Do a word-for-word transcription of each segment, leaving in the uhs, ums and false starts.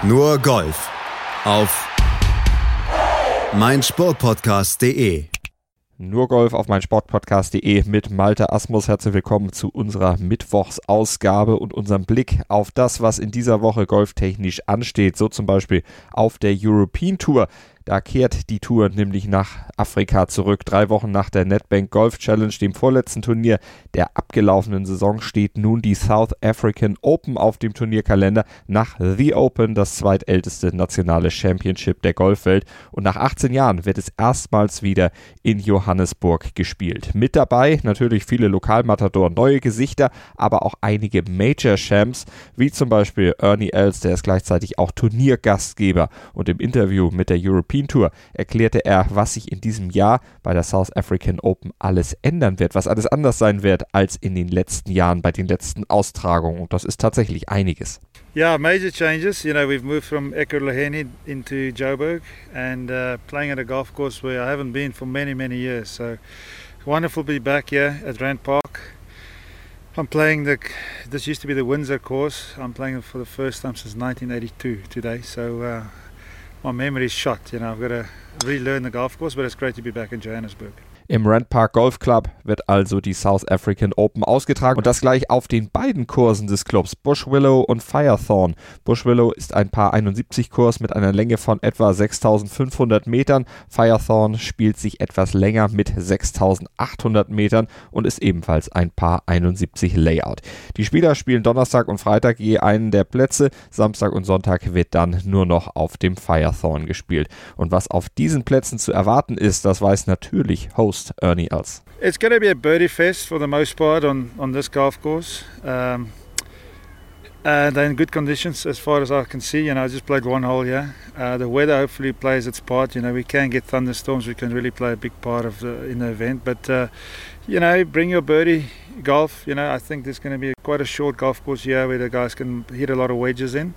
Nur Golf auf meinsportpodcast punkt de. Nur Golf auf meinsportpodcast punkt de mit Malte Asmus. Herzlich willkommen zu unserer Mittwochsausgabe und unserem Blick auf das, was in dieser Woche golftechnisch ansteht. So zum Beispiel auf der European Tour. Da kehrt die Tour nämlich nach Afrika zurück. Drei Wochen nach der Nedbank Golf Challenge, dem vorletzten Turnier der abgelaufenen Saison, steht nun die South African Open auf dem Turnierkalender. Nach The Open, das zweitälteste nationale Championship der Golfwelt. Und nach achtzehn Jahren wird es erstmals wieder in Johannesburg gespielt. Mit dabei natürlich viele Lokalmatadoren, neue Gesichter, aber auch einige Major-Champs, wie zum Beispiel Ernie Els, der ist gleichzeitig auch Turniergastgeber. Und im Interview mit der European Tour erklärte er, was sich in diesem Jahr bei der South African Open alles ändern wird, was alles anders sein wird als in den letzten Jahren bei den letzten Austragungen. Und das ist tatsächlich einiges. Yeah, major changes. You know, we've moved from Ekurhuleni into Joburg and uh, playing at a golf course where I haven't been for many, many years. So wonderful to be back here at Rand Park. I'm playing the, this used to be the Windsor course. I'm playing it for the first time since nineteen eighty-two today. So uh, my memory is shot. You know, I've got to relearn the golf course, but it's great to be back in Johannesburg. Im Rand Park Golf Club wird also die South African Open ausgetragen und das gleich auf den beiden Kursen des Clubs, Bushwillow und Firethorn. Bushwillow ist ein Par einundsiebzig Kurs mit einer Länge von etwa sechstausendfünfhundert Metern. Firethorn spielt sich etwas länger mit sechstausendachthundert Metern und ist ebenfalls ein Par einundsiebzig Layout. Die Spieler spielen Donnerstag und Freitag je einen der Plätze. Samstag und Sonntag wird dann nur noch auf dem Firethorn gespielt. Und was auf diesen Plätzen zu erwarten ist, das weiß natürlich Host Ernie Els. It's going to be a birdie fest for the most part on, on this golf course. Um, uh, they're in good conditions as far as I can see. You know, I just played one hole here. Uh, the weather hopefully plays its part. You know, we can get thunderstorms. We can really play a big part of the, in the event. But, uh, you know, bring your birdie golf. You know, I think there's going to be quite a short golf course here where the guys can hit a lot of wedges in.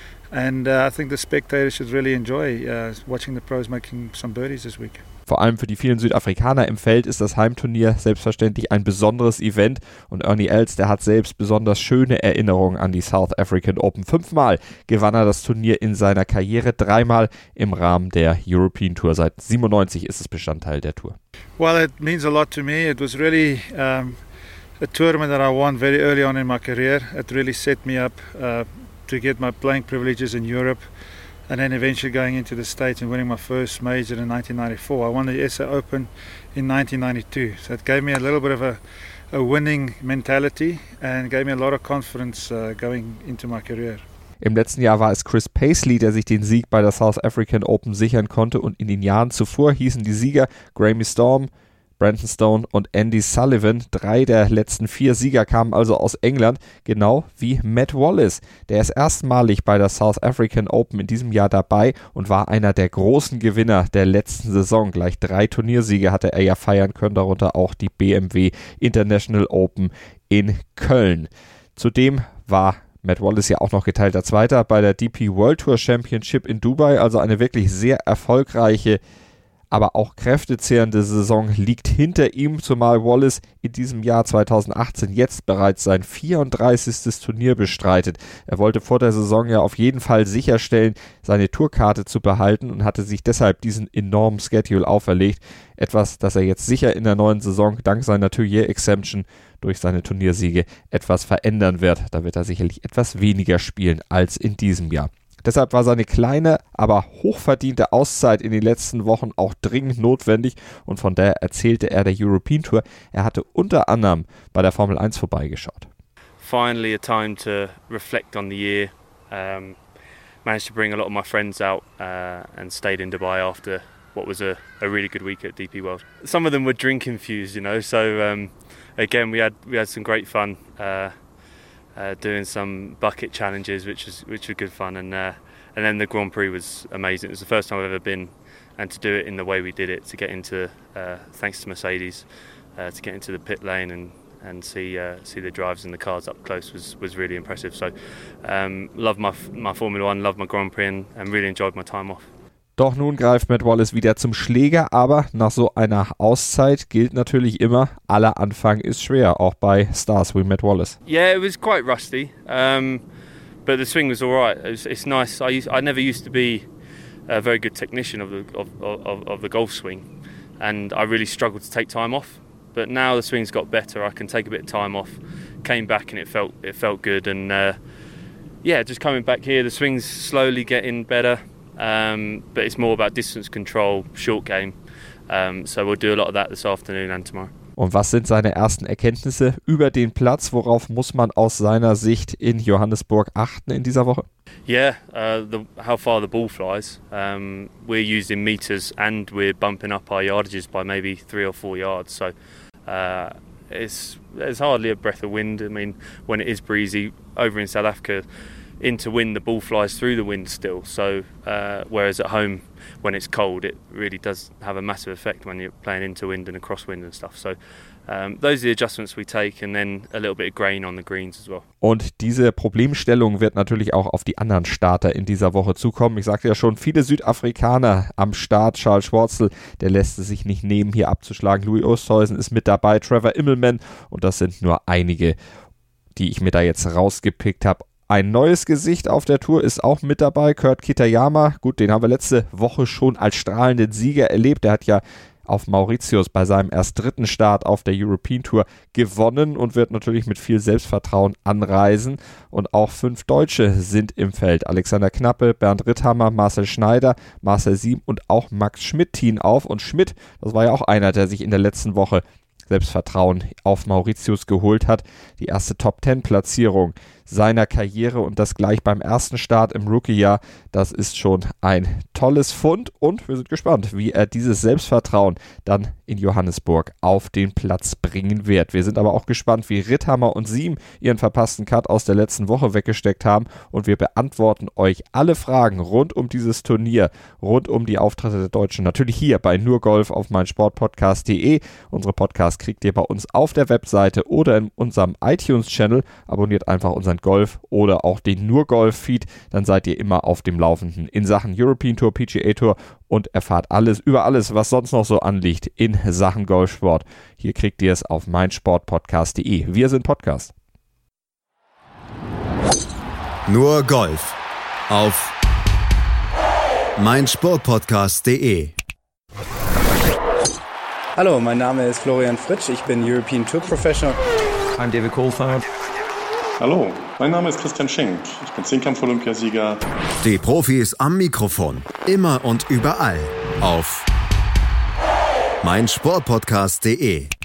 And uh, I think the spectators should really enjoy uh, watching the pros making some birdies this week. Vor allem für die vielen Südafrikaner im Feld ist das Heimturnier selbstverständlich ein besonderes Event und Ernie Els, der hat selbst besonders schöne Erinnerungen an die South African Open. Fünfmal gewann er das Turnier in seiner Karriere, dreimal im Rahmen der European Tour. Seit siebenundneunzig ist es Bestandteil der Tour. Well, it means a lot to me. It was really um, a tournament that I won very early on in my career. It really set me up uh, to get my playing privileges in Europe. And then eventually going into the States and winning my first major in nineteen ninety-four. I won the S A Open in nineteen ninety-two. So it gave me a little bit of a, a winning mentality and gave me a lot of confidence uh, going into my career. Im letzten Jahr war es Chris Paisley, der sich den Sieg bei der South African Open sichern konnte und in den Jahren zuvor hießen die Sieger Graeme Storm, Brandon Stone und Andy Sullivan. Drei der letzten vier Sieger kamen also aus England, genau wie Matt Wallace. Der ist erstmalig bei der South African Open in diesem Jahr dabei und war einer der großen Gewinner der letzten Saison. Gleich drei Turniersiege hatte er ja feiern können, darunter auch die B M W International Open in Köln. Zudem war Matt Wallace ja auch noch geteilter Zweiter bei der D P World Tour Championship in Dubai, also eine wirklich sehr erfolgreiche, aber auch kräftezehrende Saison liegt hinter ihm, zumal Wallace in diesem Jahr zweitausendachtzehn jetzt bereits sein vierunddreißigstes Turnier bestreitet. Er wollte vor der Saison ja auf jeden Fall sicherstellen, seine Tourkarte zu behalten und hatte sich deshalb diesen enormen Schedule auferlegt. Etwas, das er jetzt sicher in der neuen Saison dank seiner Two-Year-Exemption durch seine Turniersiege etwas verändern wird. Da wird er sicherlich etwas weniger spielen als in diesem Jahr. Deshalb war seine kleine, aber hochverdiente Auszeit in den letzten Wochen auch dringend notwendig und von daher erzählte er der European Tour, er hatte unter anderem bei der Formel eins vorbeigeschaut. Finally a time to reflect on the year. Um, managed to bring a lot of my friends out uh, and stayed in Dubai after what was a, a really good week at D P World. Some of them were drink infused, you know, so um, again we had we had some great fun. Uh, Uh, doing some bucket challenges, which was which was good fun, and uh, and then the Grand Prix was amazing. It was the first time I've ever been, and to do it in the way we did it, to get into, uh, thanks to Mercedes, uh, to get into the pit lane and and see uh, see the drives and the cars up close was was really impressive. So, um, love my my Formula One, love my Grand Prix, and, and really enjoyed my time off. Doch nun greift Matt Wallace wieder zum Schläger, aber nach so einer Auszeit gilt natürlich immer, aller Anfang ist schwer, auch bei Stars wie Matt Wallace. Yeah, it was quite rusty, um, but the swing was all right. It was, it's nice. I used, I never used to be a very good technician of the of, of, of the golf swing, and I really struggled to take time off. But now the swing's got better. I can take a bit of time off. Came back and it felt it felt good. And uh, yeah, just coming back here, the swing's slowly getting better. Um, but it's more about distance control, short game. Um, so we'll do a lot of that this afternoon and tomorrow. Und was sind seine ersten Erkenntnisse über den Platz? Worauf muss man aus seiner Sicht in Johannesburg achten in dieser Woche? Yeah, uh, the, how far the ball flies. Um, we're using meters and we're bumping up our yardages by maybe three or four yards. So uh, it's there's hardly a breath of wind. I mean, when it is breezy over in South Africa, into wind the ball flies through the wind still. So uh, whereas at home, when it's cold, it really does have a massive effect when you're playing into wind and across wind and stuff. So um, those are the adjustments we take, and then a little bit of grain on the greens as well. Und diese Problemstellung wird natürlich auch auf die anderen Starter in dieser Woche zukommen. Ich sagte ja schon, viele Südafrikaner am Start. Charles Schwartzel, der lässt es sich nicht nehmen, hier abzuschlagen. Louis Oosthuizen ist mit dabei, Trevor Immelman, und das sind nur einige, die ich mir da jetzt rausgepickt habe. Ein neues Gesicht auf der Tour ist auch mit dabei, Kurt Kitayama. Gut, den haben wir letzte Woche schon als strahlenden Sieger erlebt. Der hat ja auf Mauritius bei seinem erst dritten Start auf der European Tour gewonnen und wird natürlich mit viel Selbstvertrauen anreisen. Und auch fünf Deutsche sind im Feld. Alexander Knappe, Bernd Ritthammer, Marcel Schneider, Marcel Siem und auch Max Schmidt ziehen auf. Und Schmidt, das war ja auch einer, der sich in der letzten Woche Selbstvertrauen auf Mauritius geholt hat. Die erste Top-Ten-Platzierung seiner Karriere und das gleich beim ersten Start im Rookie-Jahr. Das ist schon ein tolles Fund und wir sind gespannt, wie er dieses Selbstvertrauen dann in Johannesburg auf den Platz bringen wird. Wir sind aber auch gespannt, wie Ritthammer und Siem ihren verpassten Cut aus der letzten Woche weggesteckt haben, und wir beantworten euch alle Fragen rund um dieses Turnier, rund um die Auftritte der Deutschen, natürlich hier bei Nur Golf auf meinsportpodcast punkt de. Unsere Podcasts kriegt ihr bei uns auf der Webseite oder in unserem iTunes-Channel. Abonniert einfach unseren Golf oder auch den Nur Golf-Feed, dann seid ihr immer auf dem Laufenden in Sachen European Tour, P G A Tour und erfahrt alles über alles, was sonst noch so anliegt in Sachen Golfsport. Hier kriegt ihr es auf meinsportpodcast punkt de. Wir sind Podcast. Nur Golf auf meinsportpodcast punkt de. Hallo, mein Name ist Florian Fritsch, ich bin European Tour Professional. I'm David Coulthard. Hallo, mein Name ist Christian Schenk, ich bin Zehnkampf-Olympiasieger. Die Profis am Mikrofon, immer und überall auf meinsportpodcast punkt de.